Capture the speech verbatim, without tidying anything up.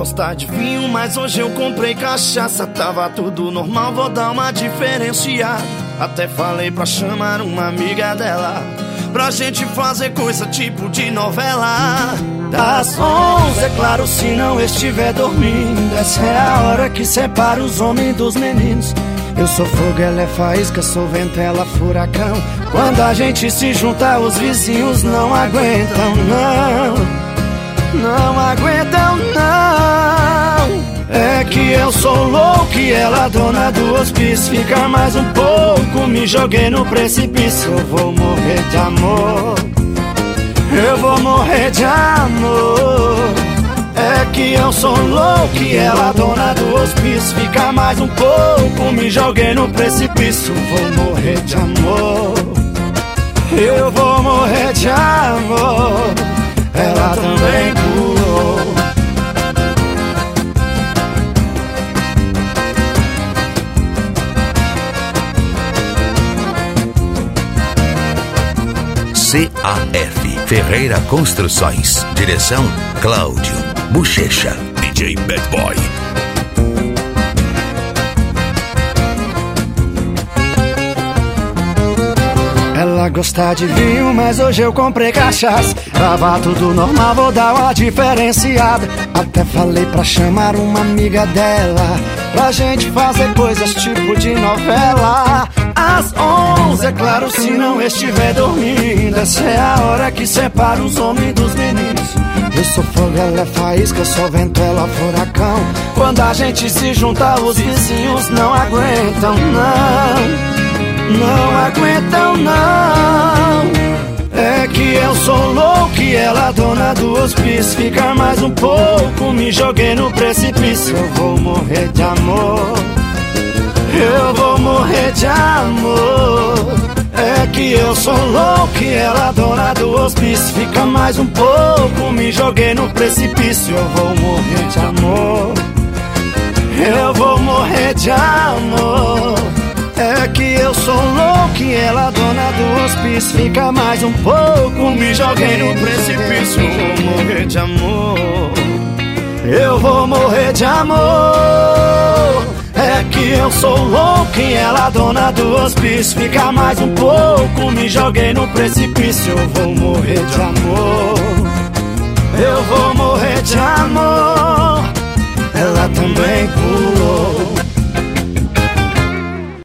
gosta de vinho, mas hoje eu comprei cachaça. Tava tudo normal, vou dar uma diferenciada. Até falei pra chamar uma amiga dela, pra gente fazer coisa tipo de novela. Das onze, é claro, se não estiver dormindo. Essa é a hora que separa os homens dos meninos. Eu sou fogo, ela é faísca, sou vento, ela furacão. Quando a gente se junta, os vizinhos não aguentam, não. Não aguentam, não. É que eu sou louco e ela dona do hospício. Fica mais um pouco, me joguei no precipício. Eu vou morrer de amor, eu vou morrer de amor. É que eu sou louco e ela dona do hospício. Fica mais um pouco, me joguei no precipício. Vou morrer de amor, eu vou morrer de amor. Ela também pulou. C A F Ferreira Construções. Direção Cláudio Bochecha. D J Bad Boy. Ela gosta de vinho, mas hoje eu comprei cachaça. Tava tudo normal, vou dar uma diferenciada. Até falei pra chamar uma amiga dela, pra gente fazer coisas tipo de novela. Às onze, é claro, se não estiver dormindo. Essa é a hora que separa os homens dos meninos. Eu sou fogo, ela é faísca, eu sou vento, ela furacão. Quando a gente se junta, os vizinhos não aguentam, não. Não aguentam, não. É que eu sou louco e ela dona do hospício. Fica mais um pouco, me joguei no precipício. Eu vou morrer de amor, eu vou morrer de amor. É que eu sou louco e ela dona do hospício. Fica mais um pouco, me joguei no precipício. Eu vou morrer de amor, eu vou morrer de amor. É que eu sou louco e ela dona do hospício. Fica mais um pouco, me joguei no precipício. Eu vou morrer de amor, eu vou morrer de amor. É que eu sou louco e ela dona do hospício. Fica mais um pouco, me joguei no precipício. Eu vou morrer de amor, eu vou morrer de amor. Ela também pulou.